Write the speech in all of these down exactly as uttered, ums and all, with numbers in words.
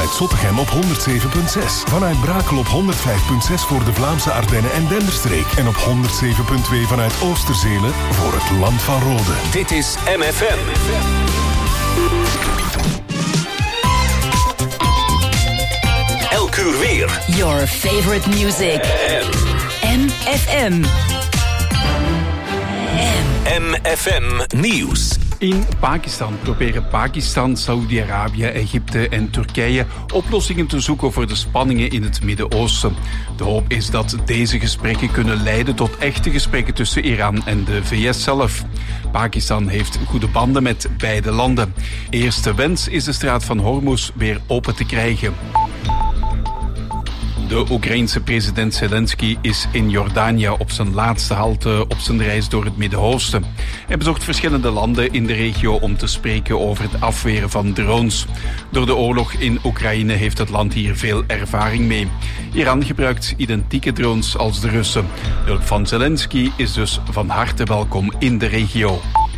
vanuit Zottegem op honderd zeven komma zes. Vanuit Brakel op honderd vijf komma zes voor de Vlaamse Ardennen en Denderstreek. En op honderd zeven komma twee vanuit Oosterzelen voor het Land van Rode. Dit is M F M. Elk uur weer. Your favorite music. M F M. M F M Nieuws. In Pakistan proberen Pakistan, Saoedi-Arabië, Egypte en Turkije oplossingen te zoeken voor de spanningen in het Midden-Oosten. De hoop is dat deze gesprekken kunnen leiden tot echte gesprekken tussen Iran en de V S zelf. Pakistan heeft goede banden met beide landen. Eerste wens is de straat van Hormuz weer open te krijgen. De Oekraïense president Zelensky is in Jordanië op zijn laatste halte op zijn reis door het Midden-Oosten. Hij bezocht verschillende landen in de regio om te spreken over het afweren van drones. Door de oorlog in Oekraïne heeft het land hier veel ervaring mee. Iran gebruikt identieke drones als de Russen. De hulp van Zelensky is dus van harte welkom in de regio.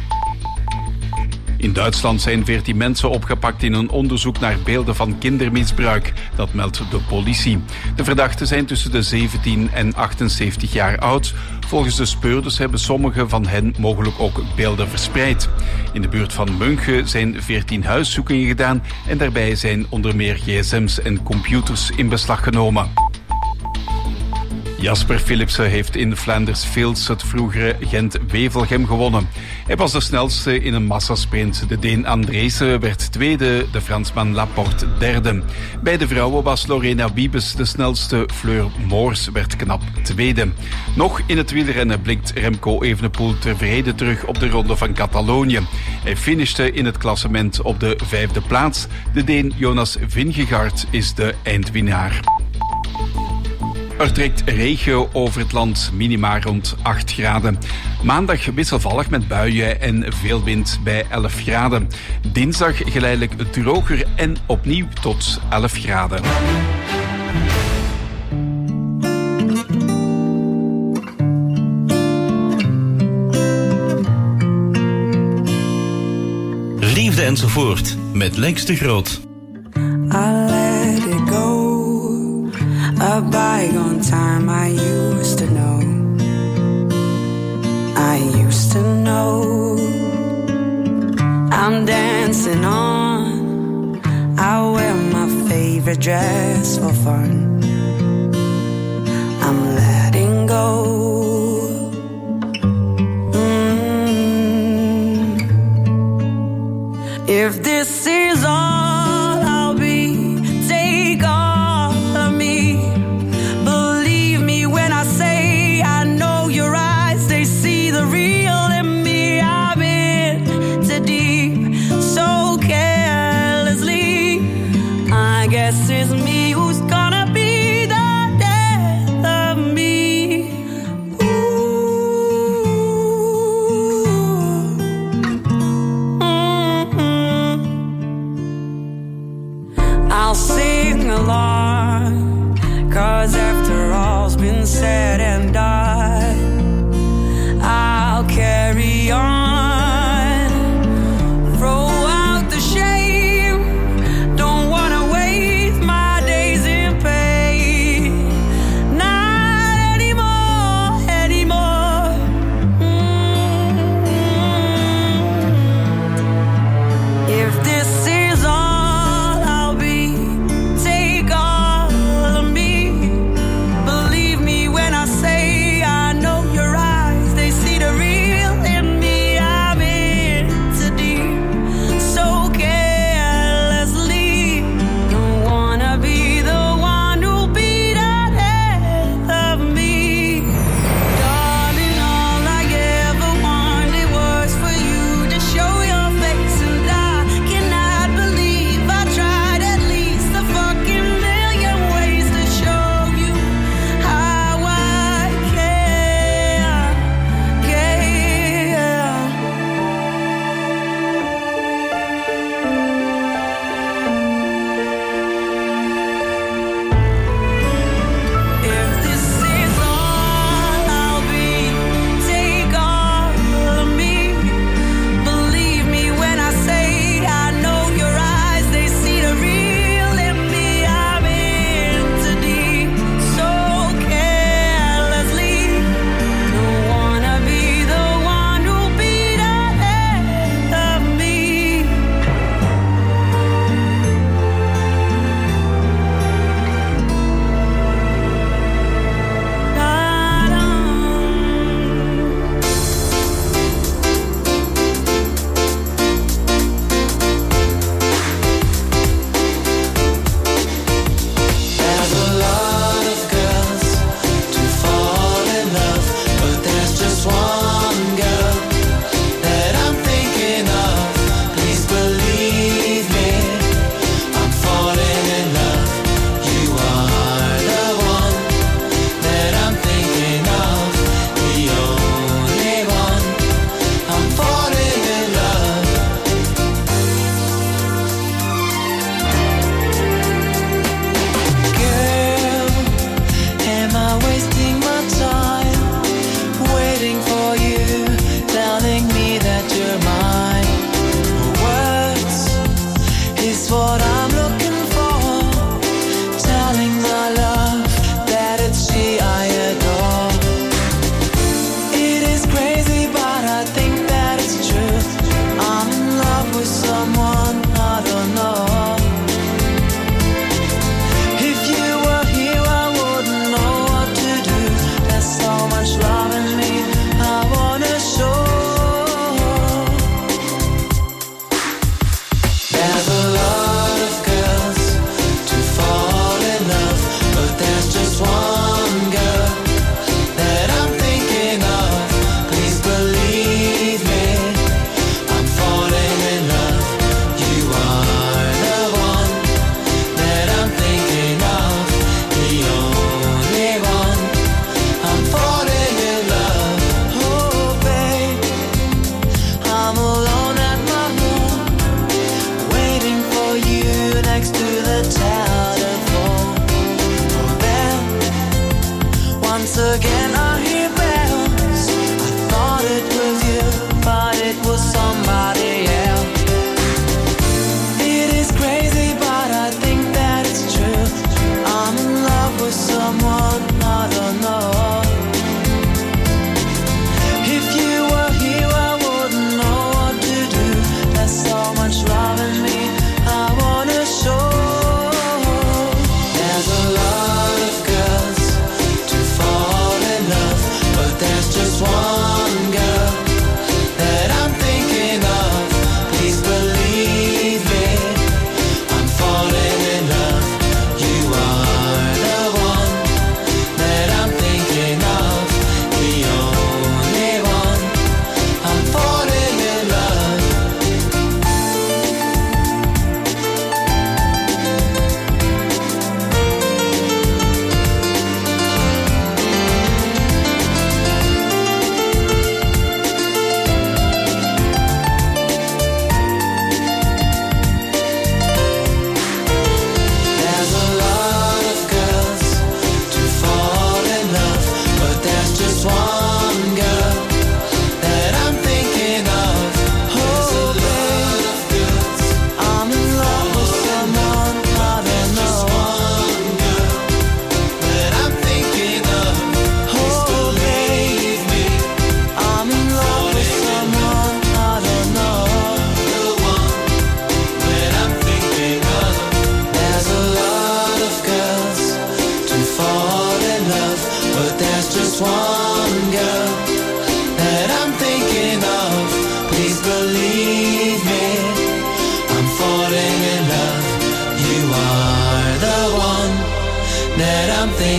In Duitsland zijn veertien mensen opgepakt in een onderzoek naar beelden van kindermisbruik. Dat meldt de politie. De verdachten zijn tussen de zeventien en achtenzeventig jaar oud. Volgens de speurders hebben sommige van hen mogelijk ook beelden verspreid. In de buurt van München zijn veertien huiszoekingen gedaan en daarbij zijn onder meer gsm's en computers in beslag genomen. Jasper Philipsen heeft in Flanders Fields het vroegere Gent-Wevelgem gewonnen. Hij was de snelste in een massasprint. De Deen Andreesen werd tweede, de Fransman Laporte derde. Bij de vrouwen was Lorena Wiebes de snelste, Fleur Moors werd knap tweede. Nog in het wielrennen blikt Remco Evenepoel tevreden terug op de ronde van Catalonië. Hij finishte in het klassement op de vijfde plaats. De Deen Jonas Vingegaard is de eindwinnaar. Er trekt regen over het land, minima rond acht graden. Maandag wisselvallig met buien en veel wind bij elf graden. Dinsdag geleidelijk droger en opnieuw tot elf graden. Liefde enzovoort met Lex de Groot. I let it go. A bygone time I used to know. I used to know. I'm dancing on. I wear my favorite dress for fun. I'm letting go. Mm. If this is all I'll be, take all of me. Believe me when I say I know your eyes, they see the real in me. I've been too deep, so carelessly. I guess it's me who's gonna be the death of me. Ooh. Mm-hmm.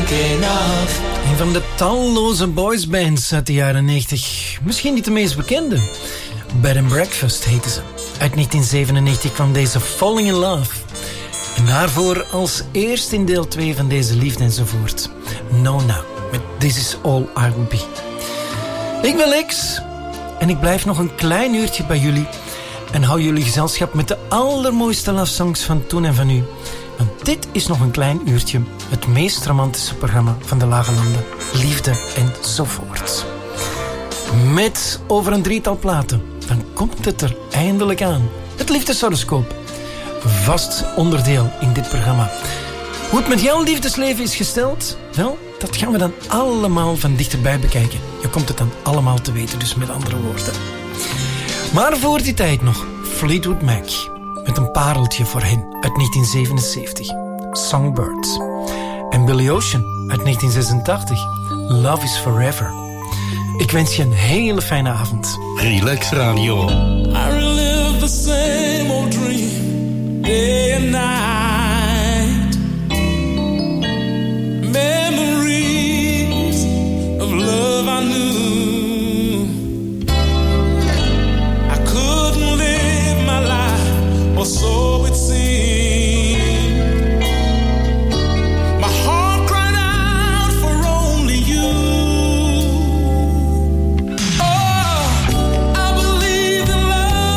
thinking of. Een van de talloze boysbands uit de jaren negentig. Misschien niet de meest bekende. Bed and Breakfast heette ze. Uit negentien zevenennegentig kwam deze Falling in Love. En daarvoor als eerst in deel twee van deze liefde enzovoort. Nona met This Is All I Will Be. Ik ben Lex en ik blijf nog een klein uurtje bij jullie en hou jullie gezelschap met de allermooiste love songs van toen en van nu. Want dit is nog een klein uurtje het meest romantische programma van de Lage Landen. Liefde enzovoort. Met over een drietal platen, dan komt het er eindelijk aan. Het liefdeshoroscoop. Vast onderdeel in dit programma. Hoe het met jouw liefdesleven is gesteld? Wel, dat gaan we dan allemaal van dichterbij bekijken. Je komt het dan allemaal te weten, dus met andere woorden. Maar voor die tijd nog Fleetwood Mac. Met een pareltje voor hen uit negentien zevenenzeventig. Songbird. En Billy Ocean uit negentien zesentachtig. Love is Forever. Ik wens je een hele fijne avond. Relax Radio. I relive the same old dream, day and night. Memories of love I knew. I couldn't live my life, or so it seemed. My heart cried out for only you. Oh, I believed in love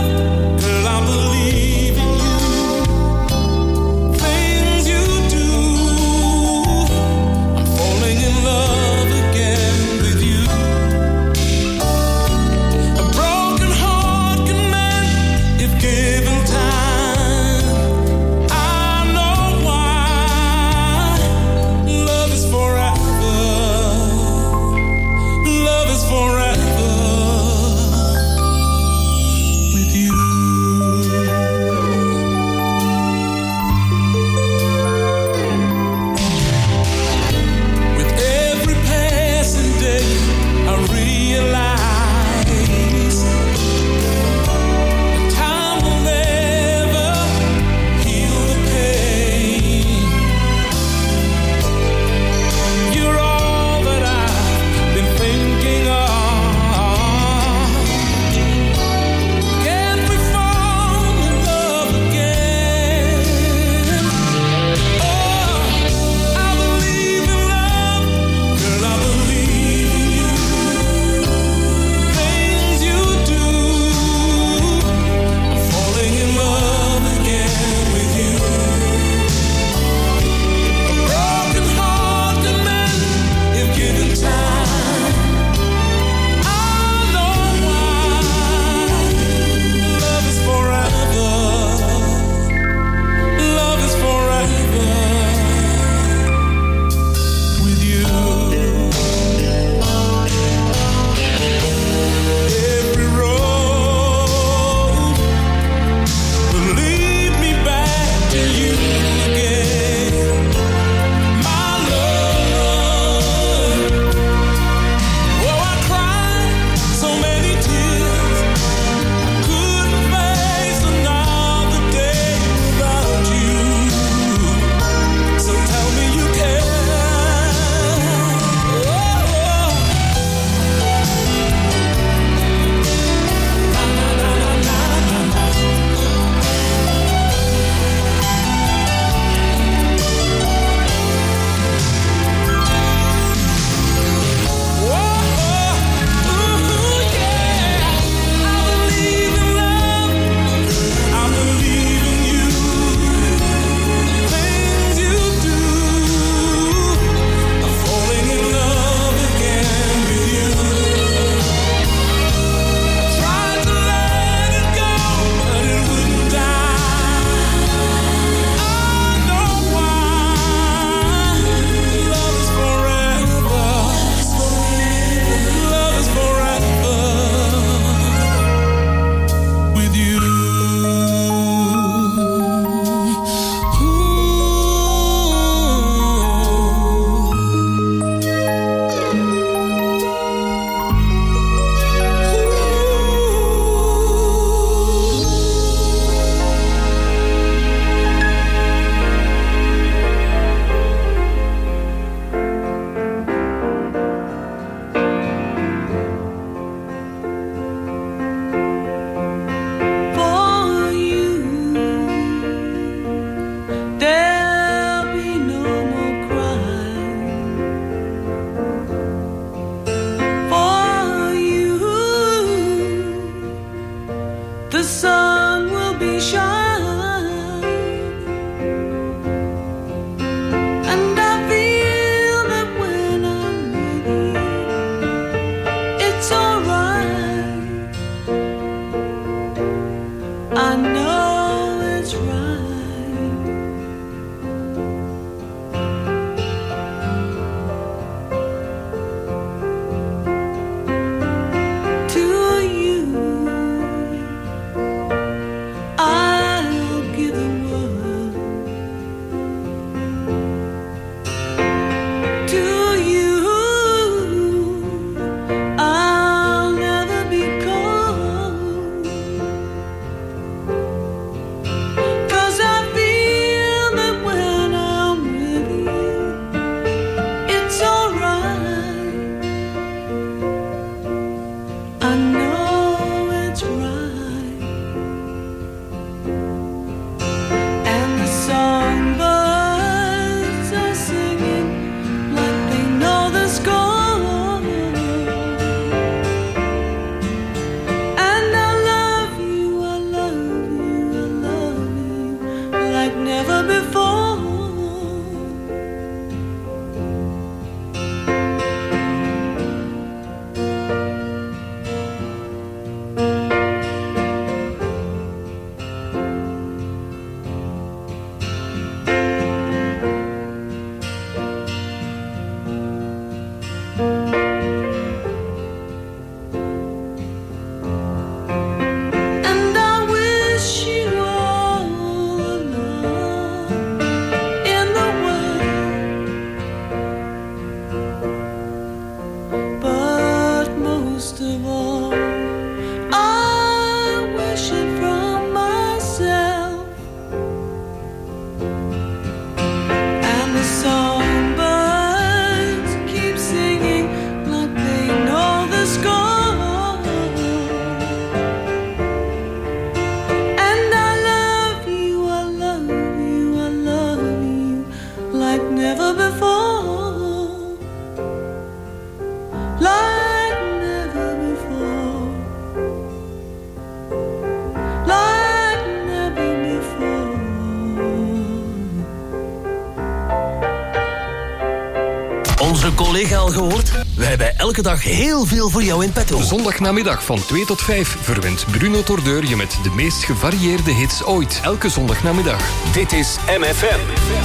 Onze collega al gehoord? We hebben elke dag heel veel voor jou in petto. Zondagnamiddag van twee tot vijf verwint Bruno Tordeur je met de meest gevarieerde hits ooit. Elke zondagnamiddag. Dit is M F M.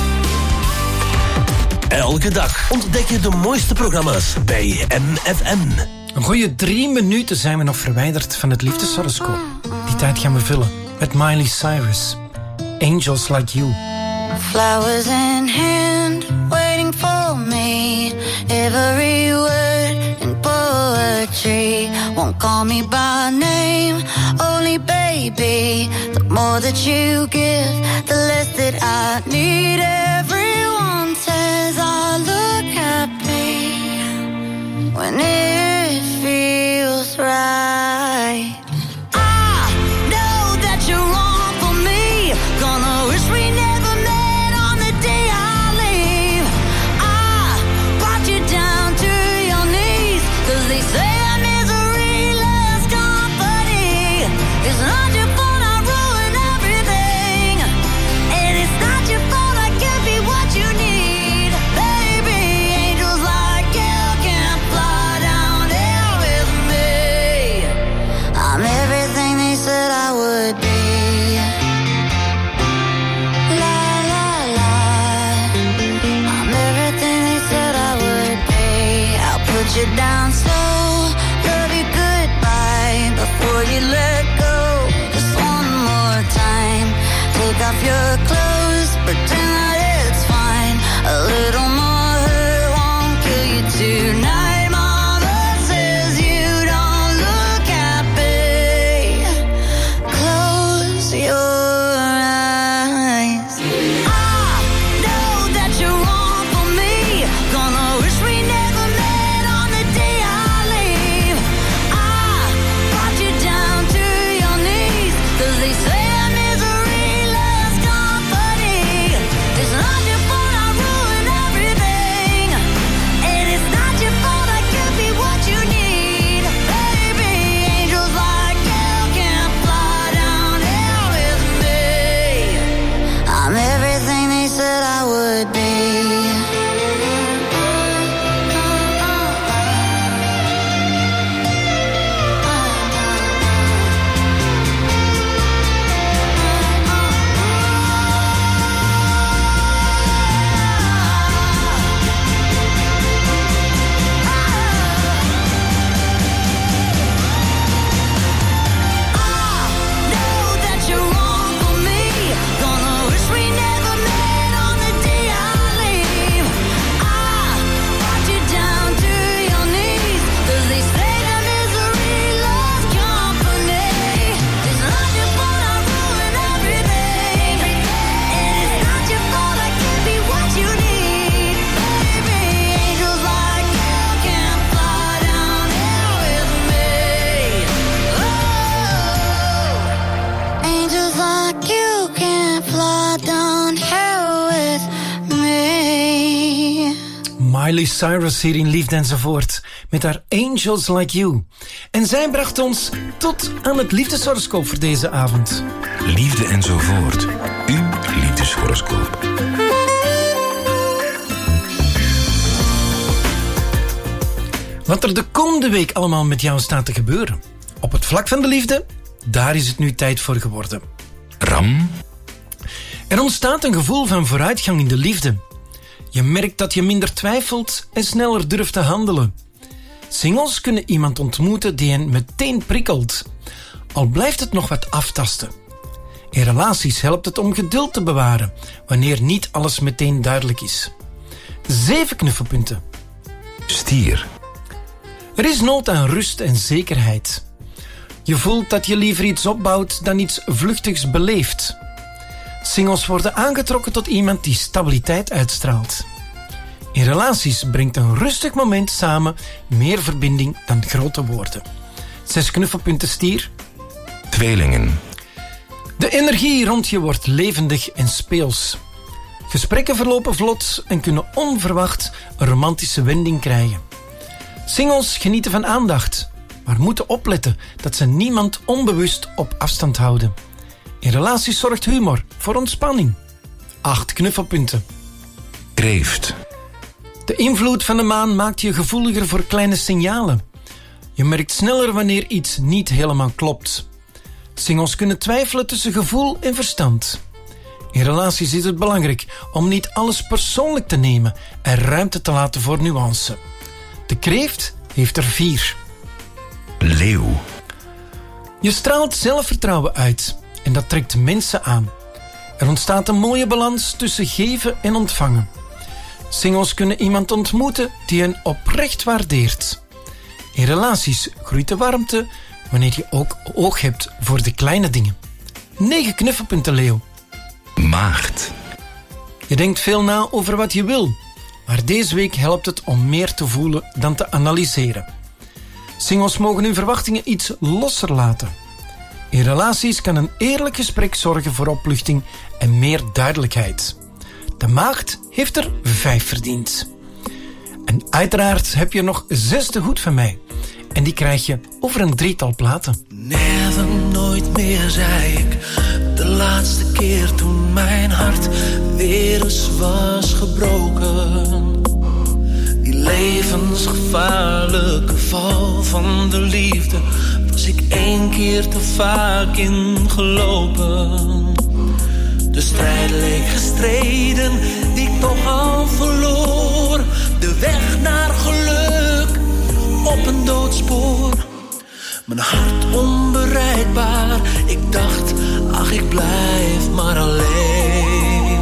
Elke dag ontdek je de mooiste programma's bij M F M. Een goede drie minuten zijn we nog verwijderd van het liefdeshoroscoop. Die tijd gaan we vullen met Miley Cyrus. Angels Like You. Flowers in hand, waiting for me. Every word in poetry won't call me by name. Only baby, the more that you give, the less that I need. Everyone says I look happy when it feels right. I know that you're wrong for me. Gonna wish we never met on the day I leave. I brought you down to your knees, 'cause they say that misery loves company. It's not your fault I ruin everything, and it's not your fault I can't be what you need. Baby, angels like you can fly down here with me. I'm everything they said I would be. La la la. I'm everything they said I would be. I'll put you down slow, love you goodbye before you let go. Just one more time. Take off your clothes, pretend that it's fine. A little more hurt won't kill you tonight. Mama says you don't look happy. Close your eyes. I know that you're wrong for me. Gonna wish we never met on the day I leave. I brought you down to your knees, 'cause they say that misery loves company. Miley Cyrus hier in Liefde enzovoort met haar Angels Like You. En zij bracht ons tot aan het liefdeshoroscoop voor deze avond. Liefde enzovoort. Uw liefdeshoroscoop. Wat er de komende week allemaal met jou staat te gebeuren. Op het vlak van de liefde, daar is het nu tijd voor geworden. Ram. Er ontstaat een gevoel van vooruitgang in de liefde. Je merkt dat je minder twijfelt en sneller durft te handelen. Singles kunnen iemand ontmoeten die hen meteen prikkelt. Al blijft het nog wat aftasten. In relaties helpt het om geduld te bewaren, wanneer niet alles meteen duidelijk is. Zeven knuffelpunten. Stier. Er is nood aan rust en zekerheid. Je voelt dat je liever iets opbouwt dan iets vluchtigs beleeft. Singles worden aangetrokken tot iemand die stabiliteit uitstraalt. In relaties brengt een rustig moment samen meer verbinding dan grote woorden. Zes knuffelpunten, stier. Tweelingen. De energie rond je wordt levendig en speels. Gesprekken verlopen vlot en kunnen onverwacht een romantische wending krijgen. Singles genieten van aandacht, maar moeten opletten dat ze niemand onbewust op afstand houden. In relaties zorgt humor voor ontspanning. Acht knuffelpunten. Kreeft. De invloed van de maan maakt je gevoeliger voor kleine signalen. Je merkt sneller wanneer iets niet helemaal klopt. Singles kunnen twijfelen tussen gevoel en verstand. In relaties is het belangrijk om niet alles persoonlijk te nemen en ruimte te laten voor nuance. De kreeft heeft er vier. Leeuw. Je straalt zelfvertrouwen uit en dat trekt mensen aan. Er ontstaat een mooie balans tussen geven en ontvangen. Singles kunnen iemand ontmoeten die hen oprecht waardeert. In relaties groeit de warmte wanneer je ook oog hebt voor de kleine dingen. Negen knuffelpunten, Leeuw. Maagd. Je denkt veel na over wat je wil, maar deze week helpt het om meer te voelen dan te analyseren. Singles mogen hun verwachtingen iets losser laten. In relaties kan een eerlijk gesprek zorgen voor opluchting en meer duidelijkheid. De maagd heeft er vijf verdiend. En uiteraard heb je nog zes te goed van mij. En die krijg je over een drietal platen. Never, nooit meer, zei ik. De laatste keer toen mijn hart weer eens was gebroken. Die levensgevaarlijke val van de liefde was ik één keer te vaak ingelopen. De strijd leek gestreden, die ik toch al verloor. De weg naar geluk op een doodspoor. Mijn hart onbereikbaar, ik dacht, ach ik blijf maar alleen.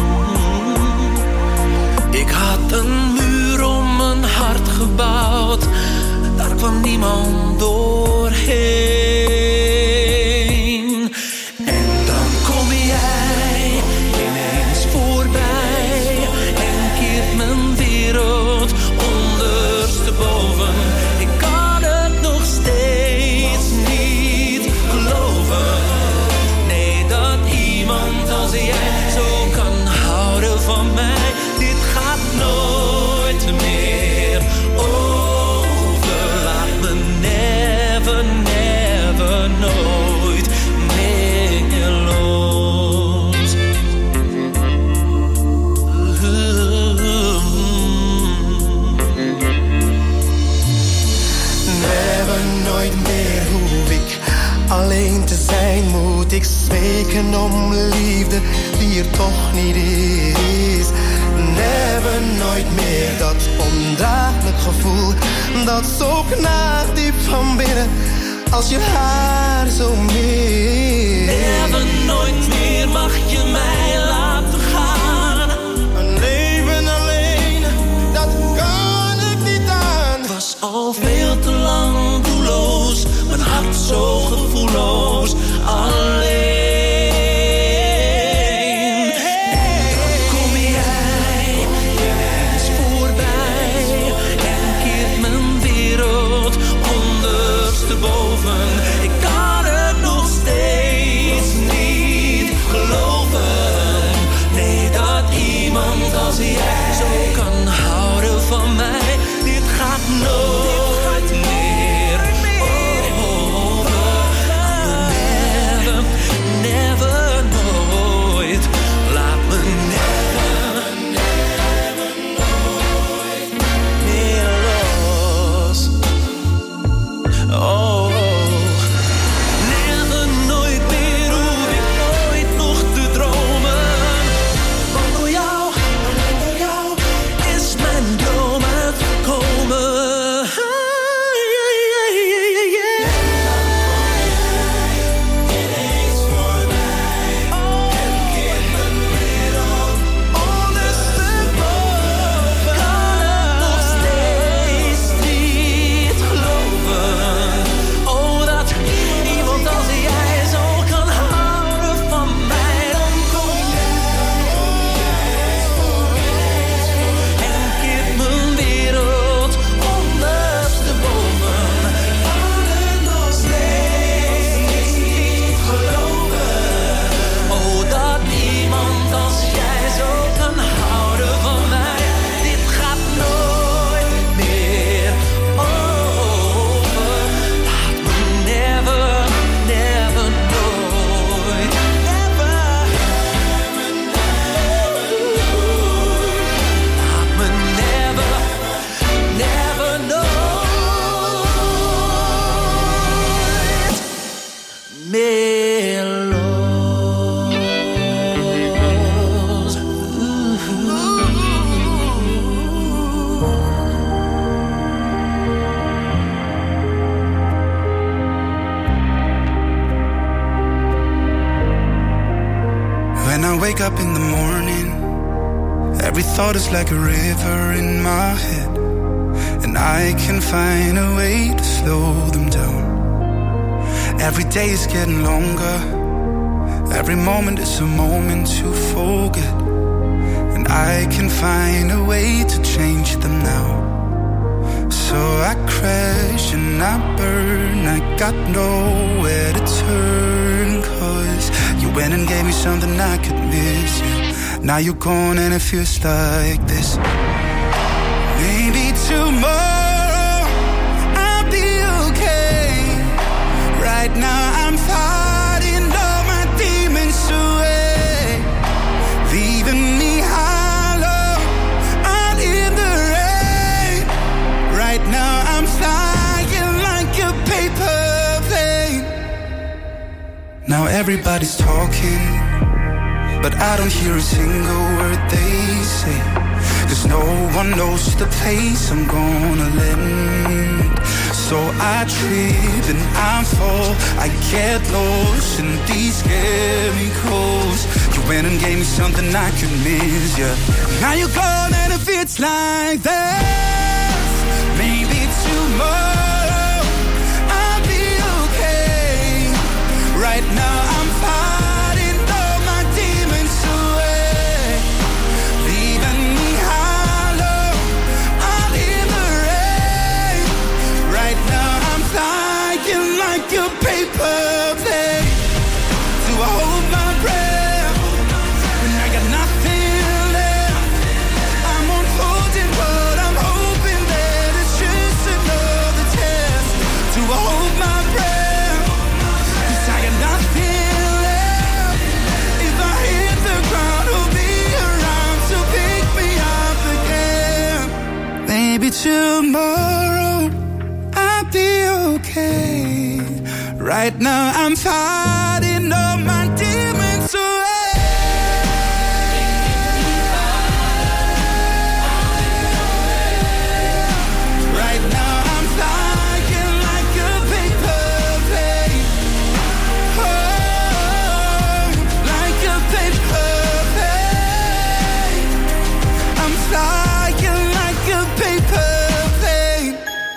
Ik had een muur om mijn hart gebouwd, daar kwam niemand doorheen. En dan kom jij ineens voorbij en keert mijn wereld ondersteboven. Ik kan het nog steeds niet geloven. Nee, dat iemand als jij zo kan houden van mij. Dit gaat nooit meer over. Laat me never, never, nooit meer los. Never, nooit meer hoef ik alleen te zijn. Moet ik zweken om liefde die er toch niet is. Never, nooit meer dat ondraaglijk gevoel dat zo knaagt diep van binnen als je haar zo mist. Never, nooit meer mag je mij laten gaan. Een leven alleen, dat kan ik niet aan. Het was al veel te lang doelloos, mijn hart zo gevoelloos, alleen. Ik kan het nog steeds niet I wake up in the morning, every thought is like a river in my head, and I can find a way to slow them down. Every day is getting longer, every moment is a moment to forget, and I can find a way to change them now. So I crash and I burn, I got nowhere to turn, cause you went and gave me something I could miss, yeah. Now you're gone and it feels like this. Maybe tomorrow I'll be okay. Right now I'm fighting all my demons away, leaving me hollow out in the rain. Right now I'm flying like a paper plane. Now everybody's talking, but I don't hear a single word they say, cause no one knows the place I'm gonna land. So I trip and I fall, I get lost in these chemicals. You went and gave me something I could miss, yeah. Now you're gone and it feels like this. Maybe tomorrow I'll be okay. Right now I'm fighting all my demons away, leaving me hollow out in the rain. Right now I'm flying like a paper plane. Do I hold my breath when I got nothing left? I'm unfolding, but I'm hoping that it's just another test. Do I hold my breath? Cause I got nothing left. If I hit the ground, who'll be around to pick me up again? Maybe tomorrow I'll be okay. Right now I'm fighting all my demons away. Right now I'm flying like a paper plane. Oh, like a paper plane. I'm flying like a paper plane.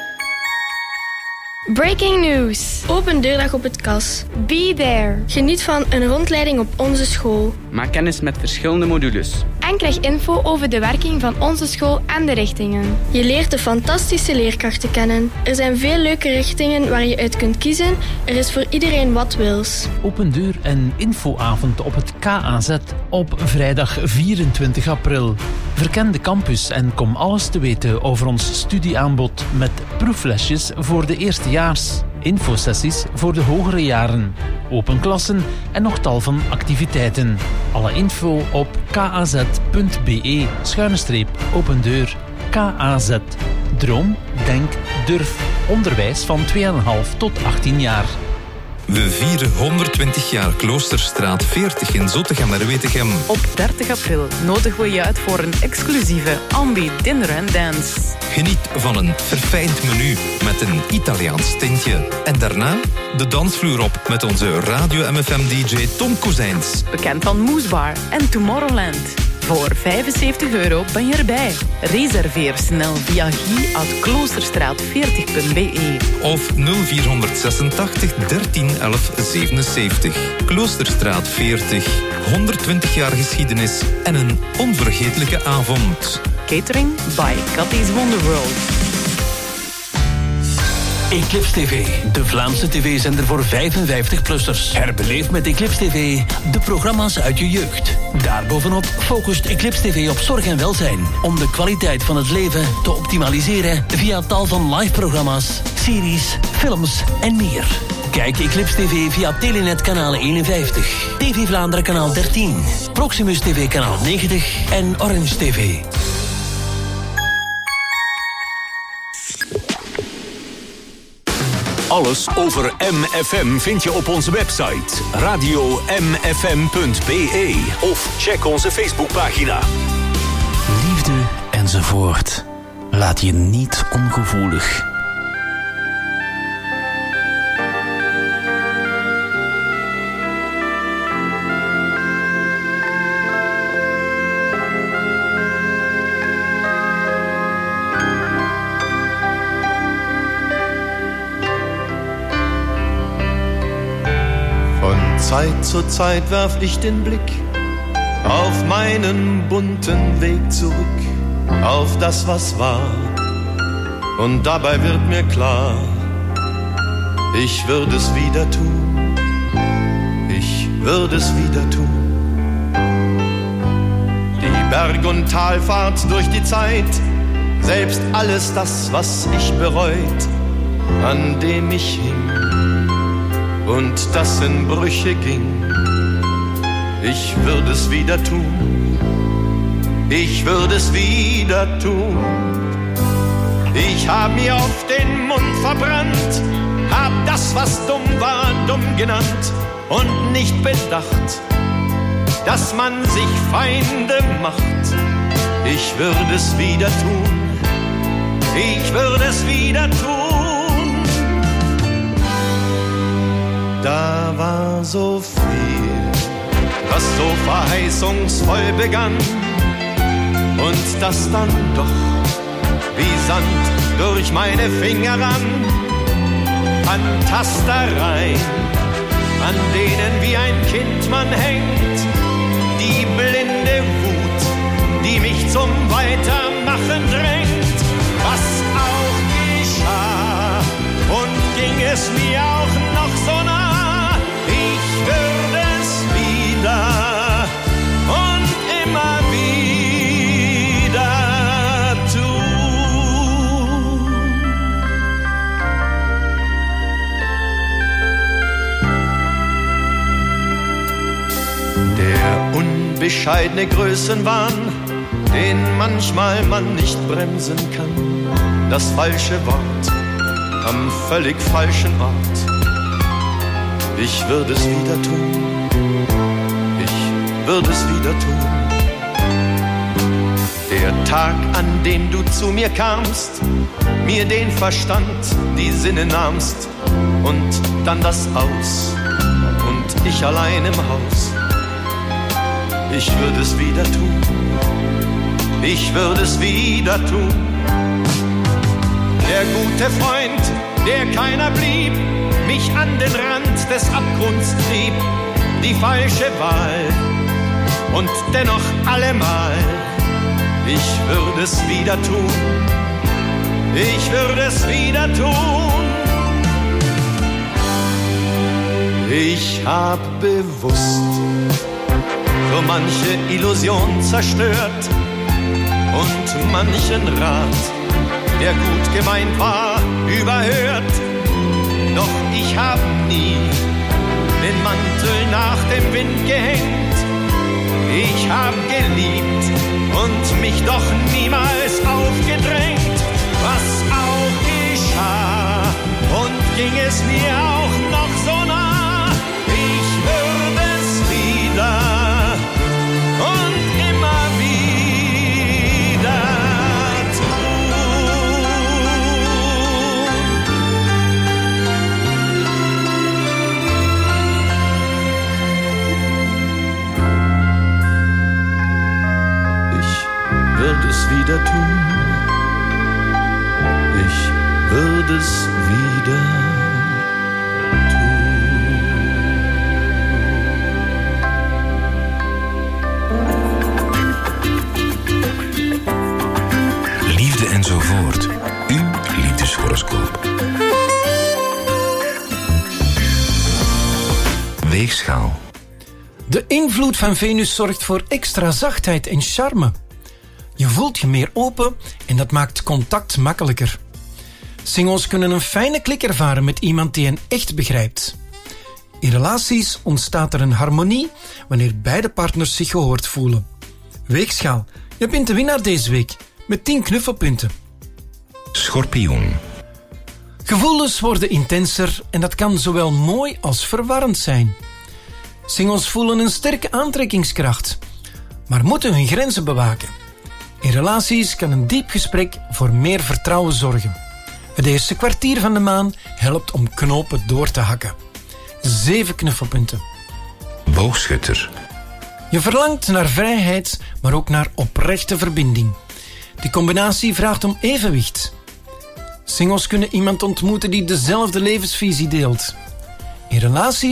Breaking news. Open deurdag op het Kas. Be there. Geniet van een rondleiding op onze school. Maak kennis met verschillende modules. En krijg info over de werking van onze school en de richtingen. Je leert de fantastische leerkrachten kennen. Er zijn veel leuke richtingen waar je uit kunt kiezen. Er is voor iedereen wat wils. Open deur en infoavond op het K A Z op vrijdag vierentwintig april. Verken de campus en kom alles te weten over ons studieaanbod met proeflesjes voor de eerstejaars, infosessies voor de hogere jaren, open klassen en nog tal van activiteiten. Alle info op kaz.be schuine streep open deur. K A Z. Droom, denk, durf. Onderwijs van twee komma vijf tot achttien jaar. We vieren honderdtwintig jaar Kloosterstraat veertig in Zottegem-Merwetegem. Op dertig april nodigen we je uit voor een exclusieve Ambi Dinner and Dance. Geniet van een verfijnd menu met een Italiaans tintje. En daarna de dansvloer op met onze Radio M F M-D J Tom Kozijns. Bekend van Moesbar en Tomorrowland. Voor vijfenzeventig euro ben je erbij. Reserveer snel via guy at kloosterstraat veertig punt b e. Of nul vierhonderdzesentachtig dertien elf zevenenzeventig. Kloosterstraat veertig. honderdtwintig jaar geschiedenis en een onvergetelijke avond. Catering by Cathy's Wonderworld. Eclipse T V, de Vlaamse tv-zender voor vijfenvijftig-plussers. Herbeleef met Eclipse T V de programma's uit je jeugd. Daarbovenop focust Eclipse T V op zorg en welzijn, om de kwaliteit van het leven te optimaliseren via tal van live-programma's, series, films en meer. Kijk Eclipse T V via Telenet kanaal eenenvijftig, T V Vlaanderen kanaal dertien, Proximus T V kanaal negentig en Orange T V. Alles over M F M vind je op onze website radio m f m punt b e of check onze Facebookpagina. Liefde enzovoort. Laat je niet ongevoelig. Zeit zu Zeit werf ich den Blick auf meinen bunten Weg zurück, auf das, was war. Und dabei wird mir klar, ich würde es wieder tun, ich würde es wieder tun. Die Berg- und Talfahrt durch die Zeit, selbst alles das, was ich bereut, an dem ich hing und das in Brüche ging. Ich würde es wieder tun, ich würde es wieder tun. Ich hab mir oft den Mund verbrannt, hab das, was dumm war, dumm genannt und nicht bedacht, dass man sich Feinde macht. Ich würde es wieder tun, ich würde es wieder tun. Da war so viel, was so verheißungsvoll begann und das dann doch wie Sand durch meine Finger rann. Fantastereien, an denen wie ein Kind man hängt, die blinde Wut, die mich zum Weitermachen drängt. Was auch geschah und ging es mir auch noch so nah, ich würde es wieder und immer wieder tun. Der unbescheidene Größenwahn, den manchmal man nicht bremsen kann, das falsche Wort am völlig falschen Ort. Ich würde es wieder tun, ich würde es wieder tun. Der Tag, an dem du zu mir kamst, mir den Verstand, die Sinne nahmst und dann das Aus und ich allein im Haus. Ich würde es wieder tun, ich würde es wieder tun. Der gute Freund, der keiner blieb, mich an den Rand des Abgrunds trieb, die falsche Wahl und dennoch allemal. Ich würde es wieder tun, ich würde es wieder tun. Ich hab bewusst so manche Illusion zerstört und manchen Rat, der gut gemeint war, überhört. Doch ich hab nie den Mantel nach dem Wind gehängt. Ich hab geliebt und mich doch niemals aufgedrängt. Was auch geschah und ging es mir auch noch so nah, ich würde es wieder und immer wieder tun. Ich würde es wieder tun, ich würde es wieder enzovoort. Uw liefdeshoroscoop. Weegschaal. De invloed van Venus zorgt voor extra zachtheid en charme. Je voelt je meer open en dat maakt contact makkelijker. Singles kunnen een fijne klik ervaren met iemand die hen echt begrijpt. In relaties ontstaat er een harmonie wanneer beide partners zich gehoord voelen. Weegschaal, je bent de winnaar deze week met tien knuffelpunten. Schorpioen. Gevoelens worden intenser en dat kan zowel mooi als verwarrend zijn. Singles voelen een sterke aantrekkingskracht, maar moeten hun grenzen bewaken. In relaties kan een diep gesprek voor meer vertrouwen zorgen. Het eerste kwartier van de maan helpt om knopen door te hakken. Zeven knuffelpunten. Boogschutter. Je verlangt naar vrijheid, maar ook naar oprechte verbinding. Die combinatie vraagt om evenwicht. Singles kunnen iemand ontmoeten die dezelfde levensvisie deelt. In relaties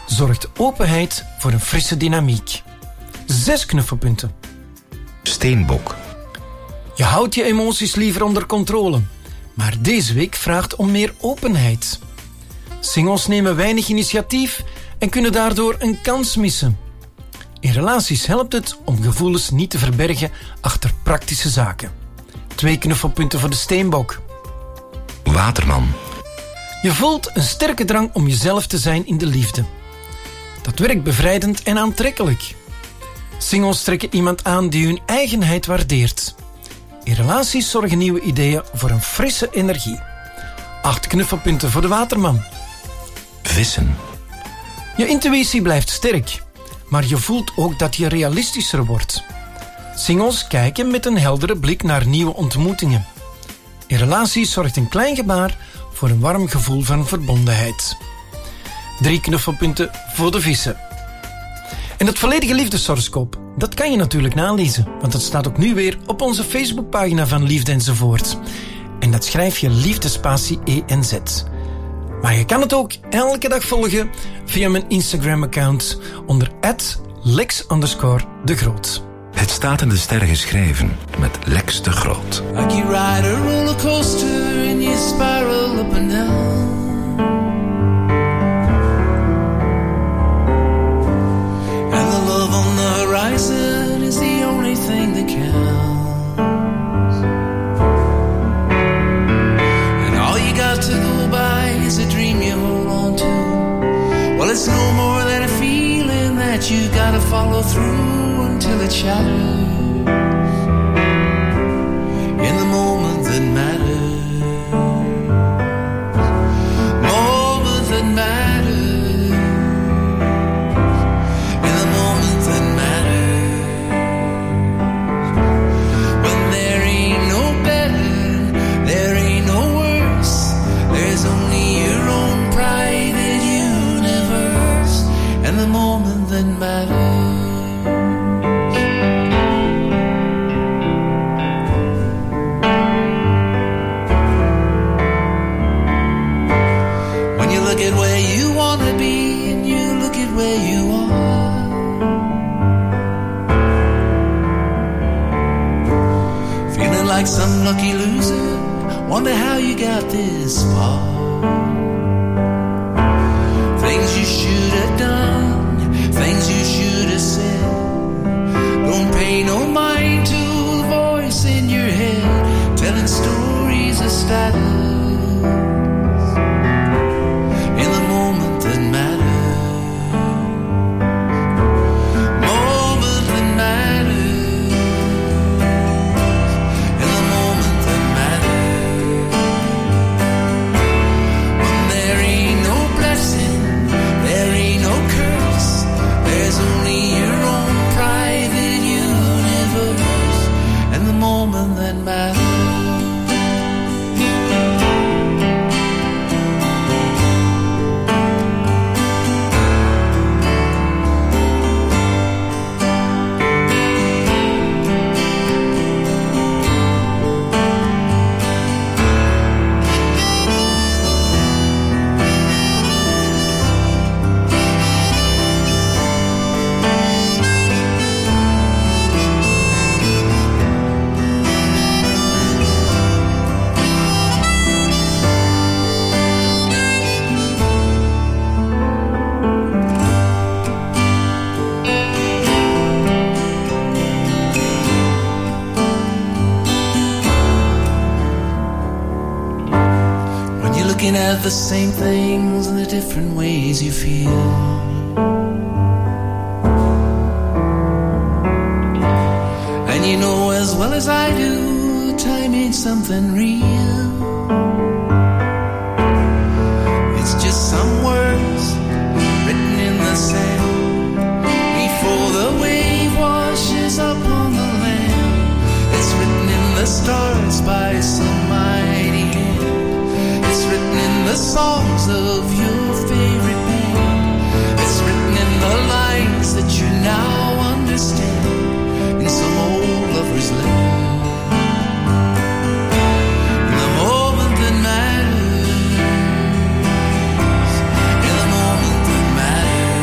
zorgt openheid voor een frisse dynamiek. Zes knuffelpunten. Steenbok. Je houdt je emoties liever onder controle, maar deze week vraagt om meer openheid. Singles nemen weinig initiatief en kunnen daardoor een kans missen. In relaties helpt het om gevoelens niet te verbergen achter praktische zaken. Twee knuffelpunten voor de steenbok. Waterman. Je voelt een sterke drang om jezelf te zijn in de liefde. Dat werkt bevrijdend en aantrekkelijk. Singles trekken iemand aan die hun eigenheid waardeert. In relaties zorgen nieuwe ideeën voor een frisse energie. Acht knuffelpunten voor de waterman. Vissen. Je intuïtie blijft sterk, maar je voelt ook dat je realistischer wordt. Singles kijken met een heldere blik naar nieuwe ontmoetingen. In relaties zorgt een klein gebaar voor een warm gevoel van verbondenheid. Drie knuffelpunten voor de vissen. En het volledige liefdeshoroscoop, dat kan je natuurlijk nalezen, want het staat ook nu weer op onze Facebookpagina van Liefde enzovoort. En dat schrijf je liefdespatie E N Z. Maar je kan het ook elke dag volgen via mijn Instagram-account onder at lex underscore de Groot. Het staat in de sterren geschreven met Lex de Groot. Like you ride a roller coaster and you spiral up and down. And the love on the horizon is the only thing that counts. And all you got to go by is a dream you hold on to. Well, it's no more than a feeling that you gotta follow through until it shatters in the moment that matters. Moment that matters. In the moment that matters. When there ain't no better, there ain't no worse. There's only your own private universe. And the moment that matters. Look at where you want to be and you look at where you are. Feeling like some lucky loser, wonder how you got this far. Things you should have done, things you should have said. Don't pay no mind to the voice in your head, telling stories of status. In the moment that matters. Moment that matters. In the moment that matters. When there ain't no blessing, there ain't no curse. There's only your own private universe. And the moment that matters. Looking at the same things and the different ways you feel. And you know as well as I do, time ain't something real. It's just some words written in the sand before the wave washes up on the land. It's written in the stars by some mighty hand. It's written in the songs of your favorite band. It's written in the lines that you now understand in some old lover's letter. In the moment that matters. In the moment that matters.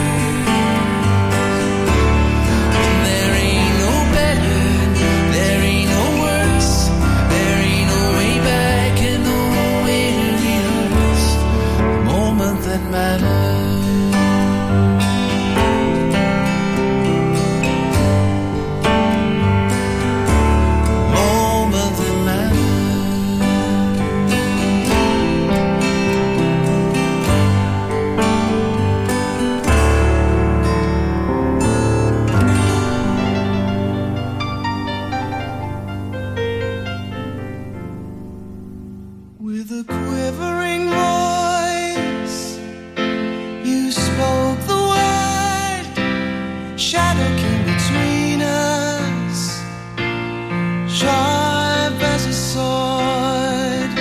between us, sharp as a sword.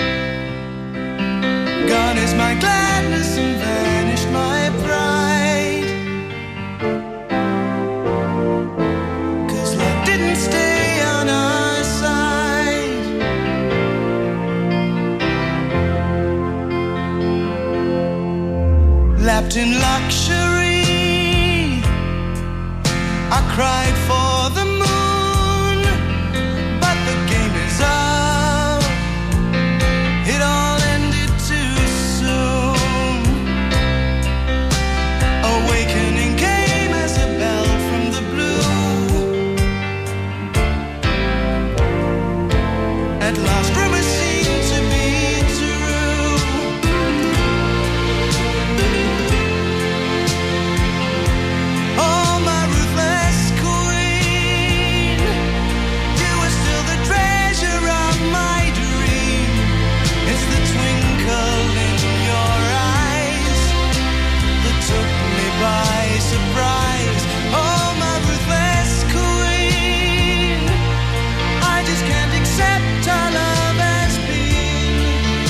Gone is my gladness and vanished my pride. 'Cause love didn't stay on our side. Lapped in luxury, I cried for the moon, but the game is up. It all ended too soon. Awakening came as a bell from the blue. At last rumors seemed to be true. Oh, my ruthless queen, you were still the treasure of my dream. It's the twinkle in your eyes that took me by surprise. Oh, my ruthless queen, I just can't accept our love as been.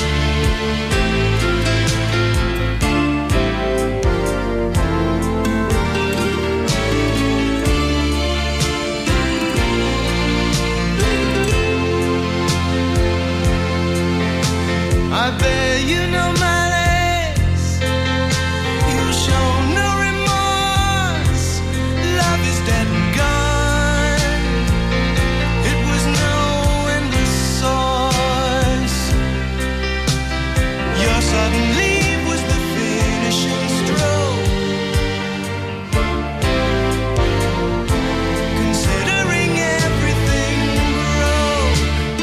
I bear you no malice, you show no remorse. Love is dead and gone. It was no endless source. Your sudden leave was the finishing stroke. Considering everything broke.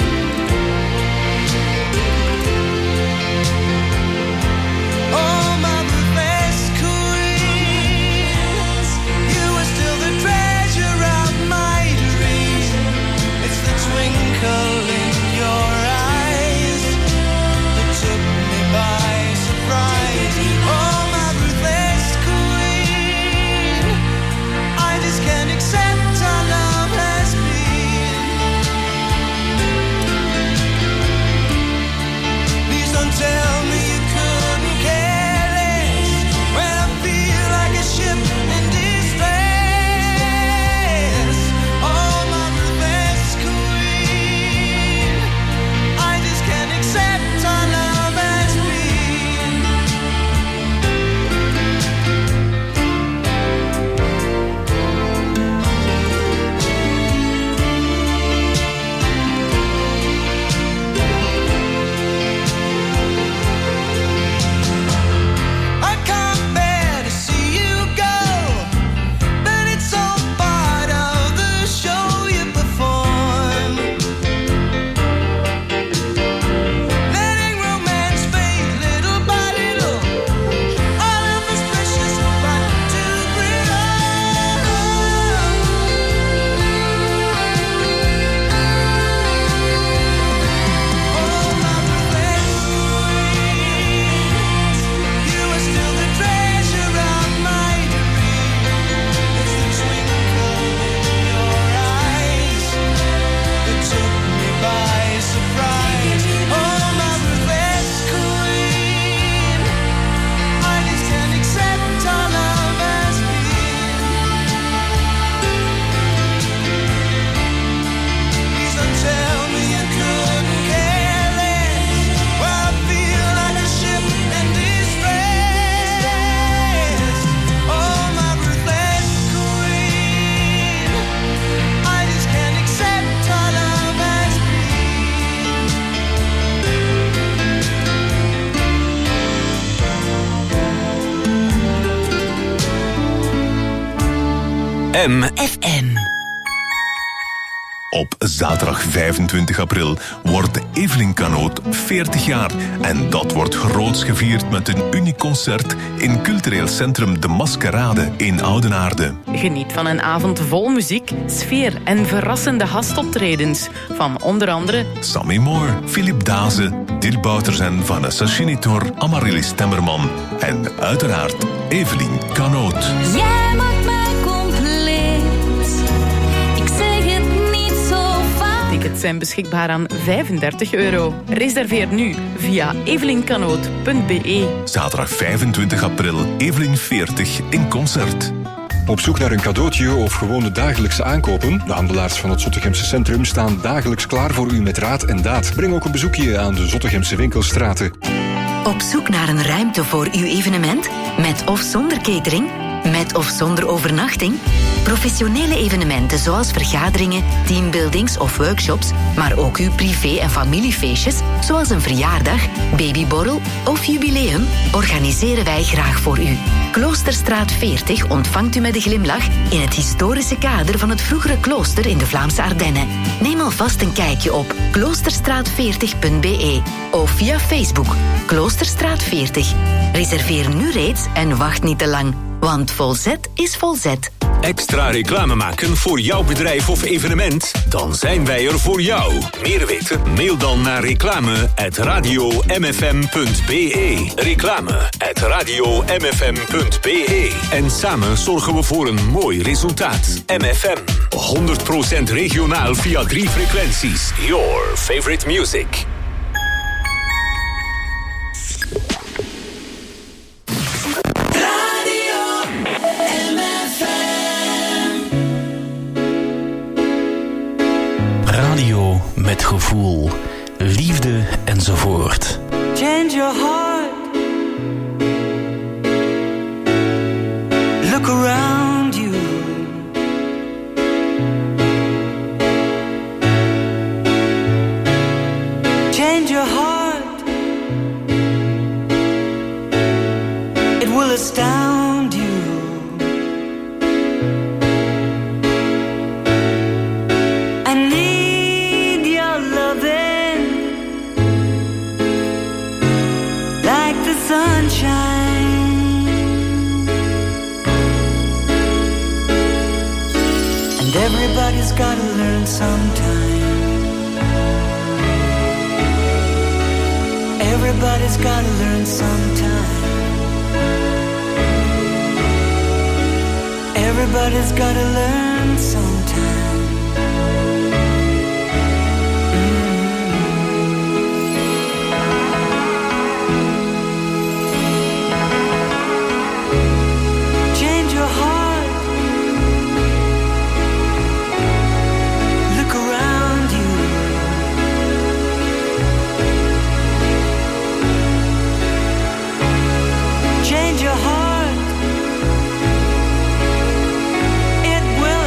Oh, my ruthless queens, you were still the treasure of my dream. It's the twinkle in your eyes that took me by surprise. Oh, my ruthless queen, I just can't accept our love has been. Please don't tell me you couldn't care less when I feel like a ship in distress. Oh, my ruthless queen, I just can't accept our love as been. I can't bear to see you go, but it's all part of the show you perform. Letting romance fade little by little, all of us precious but too brittle. Oh, my ruthless queens, you are still the treasure of my dream. It's the twinkle in your eyes that took me by surprise. Oh, my ruthless queen, I just can't accept our love as been. Please don't tell me you couldn't care less when I feel like a ship in distress. Oh, my ruthless queen, I just can't accept our love as M. F M. Op zaterdag vijfentwintig april wordt Evelien Canoot veertig jaar. En dat wordt groots gevierd met een uniek concert in cultureel centrum De Maskerade in Oudenaarde. Geniet van een avond vol muziek, sfeer en verrassende gastoptredens van onder andere Sammy Moore, Philip Daze, Dirk Bouters en Vanessa Chinitor, Amaryllis Temmerman en uiteraard Evelien Canoot. Jij maakt mij compleet. zijn beschikbaar aan vijfendertig euro. Reserveer nu via evelynkanoot punt b e. Zaterdag vijfentwintig april, Evelyn veertig in concert. Op zoek naar een cadeautje of gewone dagelijkse aankopen? De handelaars van het Zottegemse Centrum staan dagelijks klaar voor u met raad en daad. Breng ook een bezoekje aan de Zottegemse winkelstraten. Op zoek naar een ruimte voor uw evenement? Met of zonder catering? Met of zonder overnachting? Professionele evenementen zoals vergaderingen, teambuildings of workshops, maar ook uw privé- en familiefeestjes, zoals een verjaardag, babyborrel of jubileum, organiseren wij graag voor u. Kloosterstraat veertig ontvangt u met een glimlach in het historische kader van het vroegere klooster in de Vlaamse Ardennen. Neem alvast een kijkje op kloosterstraat veertig punt b e of via Facebook Kloosterstraat veertig. Reserveer nu reeds en wacht niet te lang, want volzet is volzet. Extra reclame maken voor jouw bedrijf of evenement? Dan zijn wij er voor jou. Meer weten? Mail dan naar reclame at radio m f m punt b e. Reclame at radio m f m punt b e. En samen zorgen we voor een mooi resultaat. M F M. honderd procent regionaal via drie frequenties. Your favorite music. Radio met gevoel, liefde enzovoort. Change your heart. Look around you. Change your heart. It will astound you. Sunshine, and everybody's gotta learn sometime. Everybody's gotta learn sometime. Everybody's gotta learn sometime. Change your heart. It will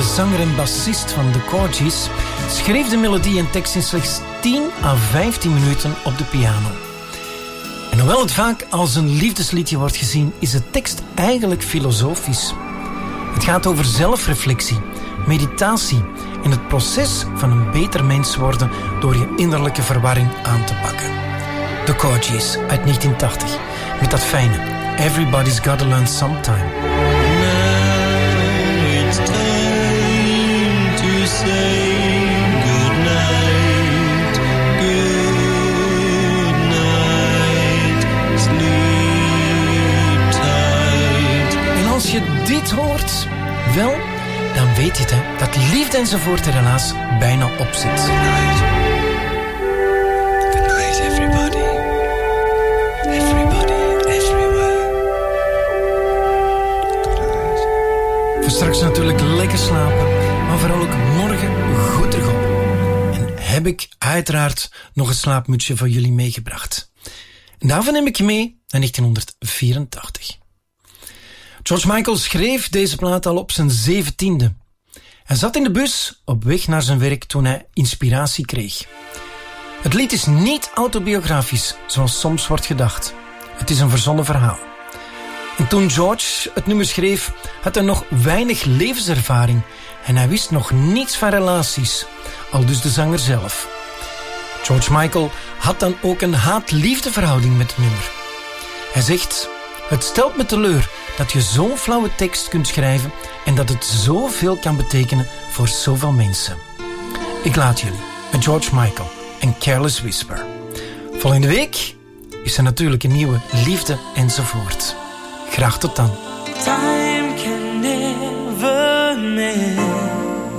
de zanger en bassist van The Corgis, schreef de melodie en tekst in slechts tien à vijftien minuten op de piano. En hoewel het vaak als een liefdesliedje wordt gezien, is de tekst eigenlijk filosofisch. Het gaat over zelfreflectie, meditatie en het proces van een beter mens worden door je innerlijke verwarring aan te pakken. The Corgis uit negentien tachtig, met dat fijne Everybody's Gotta Learn Sometime. It's time to say goodnight, goodnight, sleep tight. En als je dit hoort, wel, dan weet je het, hè, dat liefde enzovoort er helaas bijna op zit. Goodnight, everybody. Everybody, everywhere. Voor straks natuurlijk lekker slapen, maar vooral ook morgen goed terug op. En heb ik uiteraard nog een slaapmutsje voor jullie meegebracht. En daarvan neem ik je mee naar negentien vierentachtig. George Michael schreef deze plaat al op zijn zeventiende. Hij zat in de bus op weg naar zijn werk toen hij inspiratie kreeg. Het lied is niet autobiografisch, zoals soms wordt gedacht. Het is een verzonnen verhaal. En toen George het nummer schreef, had hij nog weinig levenservaring en hij wist nog niets van relaties, al dus de zanger zelf. George Michael had dan ook een haat-liefdeverhouding met het nummer. Hij zegt: het stelt me teleur dat je zo'n flauwe tekst kunt schrijven en dat het zoveel kan betekenen voor zoveel mensen. Ik laat jullie met George Michael en Careless Whisper. Volgende week is er natuurlijk een nieuwe Liefde enzovoort. Graag tot dan. Time can never mend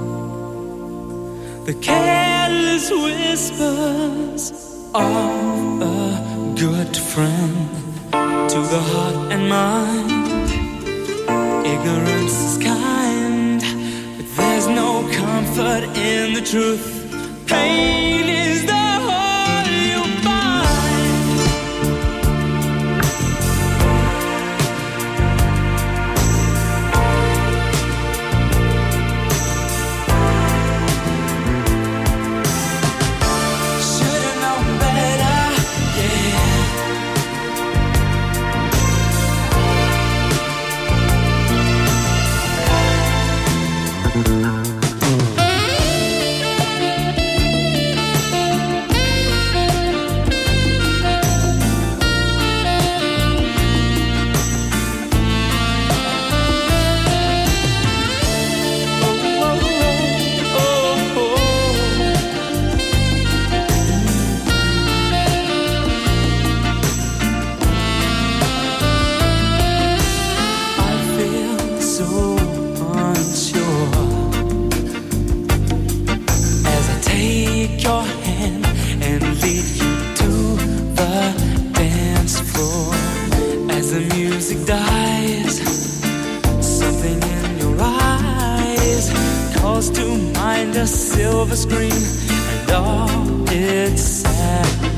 the careless whispers of a good friend to the heart and mind. Ignorance is kind, but there's no comfort in the truth. Pain is the whole you find. Should've known better, yeah. Silver screen and all its sad